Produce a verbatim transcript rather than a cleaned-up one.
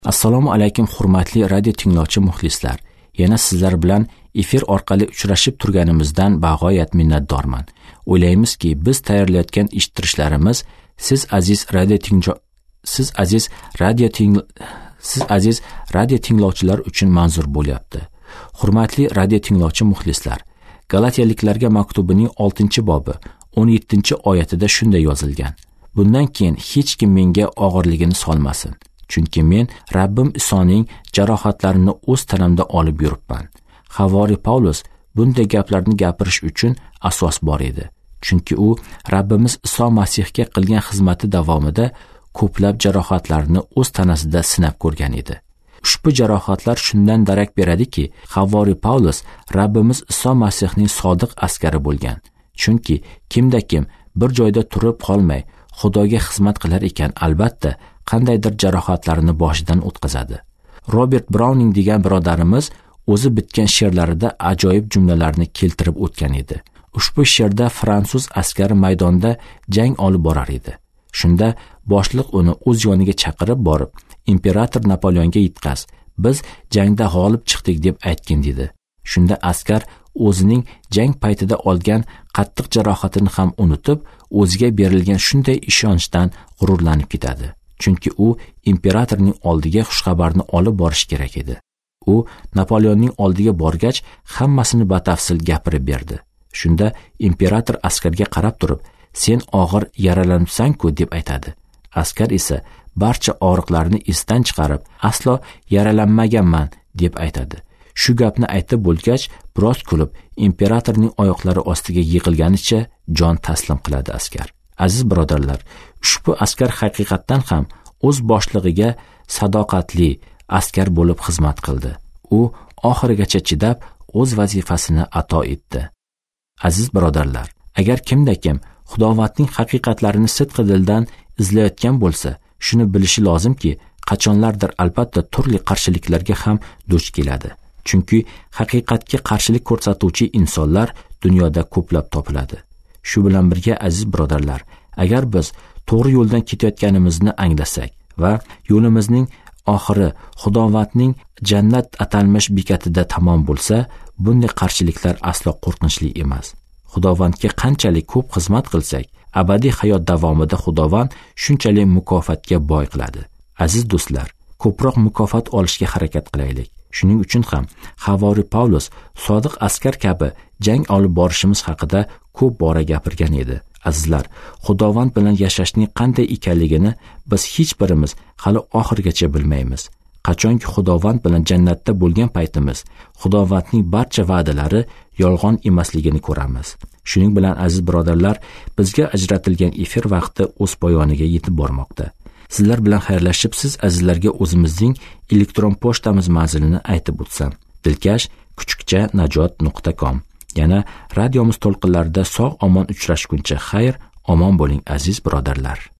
Assalomu alaykum hurmatli radio tinglovchi muxlislar. Yana sizlar bilan efir orqali uchrashib turganimizdan bag'oyat minnatdorman. O'ylaymizki, biz tayyorlayotgan eshittirishlarimiz siz aziz radio tinglo siz aziz radio ting siz aziz radio tinglovchilar uchun manzur bo'lyapti. Hurmatli radio tinglovchi muxlislar, Galatiyaliklarga maktubining oltinchi bobi o'n yettinchi oyatida shunday yozilgan: Bundan keyin hech kim menga og'irligini solmasin. Chunki men Rabbim Isoning jarohatlarini o'z tanamda olib yuribman. Havori Paulus bunday gaplarni gapirish uchun asos bor edi. Chunki u Rabbimiz Iso Masihga qilgan xizmati davomida ko'plab jarohatlarni o'z tanasida sinab ko'rgan edi. Ushbu jarohatlar shundan darak beradiki, Havori Paulus Rabbimiz Iso Masihning sodiq askari bo'lgan. Chunki kimda kim bir joyda turib qolmay Xudoga xizmat qilar ekan, albatta qandaydir jarohatlarni boshidan o'tkazadi. Robert Browning degan birodarimiz o'zi bitgan she'rlarida ajoyib jumlalarni keltirib o'tgan edi. Ushbu she'rda fransuz askari maydonda jang olib borar edi. Shunda boshliq uni o'z yoniga chaqirib borib, imperator Napoleonga yetqaz, biz jangda g'olib chiqdik deb aytgin dedi. Shunda askar o'zining jang paytida olgan qattiq jarohatini ham unutib, o'ziga berilgan shunday ishonchdan g'ururlanib ketadi. Chunki u imperatorning oldiga xushxabarni olib borish kerak edi. U Napoleonning oldiga borgach, hammasini batafsil gapirib berdi. Shunda imperator askarga qarab turib, "Sen og'ir yaralanibsan-ku" deb aytadi. Askar esa barcha og'riqlarni esdan chiqarib, "Aslo yaralanmaganman" deb aytadi. Shu gapni aytib bo'lgach, biroz kulib, imperatorning oyoqlari ostiga yiqilganicha jon taslim qiladi askar. Aziz birodarlar, ushbu askar haqiqatdan ham o'z boshlig'iga sadoqatli askar bo'lib xizmat qildi. U oxirigacha chidab o'z vazifasini ado etdi. Aziz birodarlar, agar kimda kim Xudovandning haqiqatlarini sidqi dildan izlayotgan bo'lsa, shuni bilishi lozimki, qachonlardir albatta turli qarshiliklarga ham duch keladi. Chunki haqiqatga qarshilik ko'rsatuvchi insonlar dunyoda ko'plab topiladi. Shu bilan birga aziz birodarlar, agar biz to'g'ri yo'ldan ketayotganimizni anglasak va yo'limizning oxiri Xudovandning jannat atalmish bekatida tamom bo'lsa, bunday qarshiliklar aslo qo'rqinchli emas. Xudovandga qanchalik ko'p xizmat qilsak, abadiy hayot davomida Xudovand shunchalik mukofotga boy qiladi. Aziz do'stlar, ko'proq mukofot olishga harakat qilaylik. Shuning uchun ham Havori Paulus sodiq askar kabi jang olib borishimiz haqida ko'p bora gapirgan edi. Azizlar, Xudovand bilan yashashning qanday ekanligini biz hech birimiz hali oxirgacha bilmaymiz. Qachonki Xudovand bilan jannatda bo'lgan paytimiz, Xudovandning barcha va'dalari yolg'on emasligini ko'ramiz. Shuning bilan aziz birodarlar, bizga ajratilgan efir vaqti o'z poyoniga yetib bormoqda. Sizlar bilan xayrlashib, siz azizlarga o'zimizning elektron pochtamiz manzilini aytib o'tsam: dilkash kuchukcha najot nuqta com. Yana radiomiz to'lqinlarida sog' omon uchrashguncha xayr, omon bo'ling aziz birodarlar.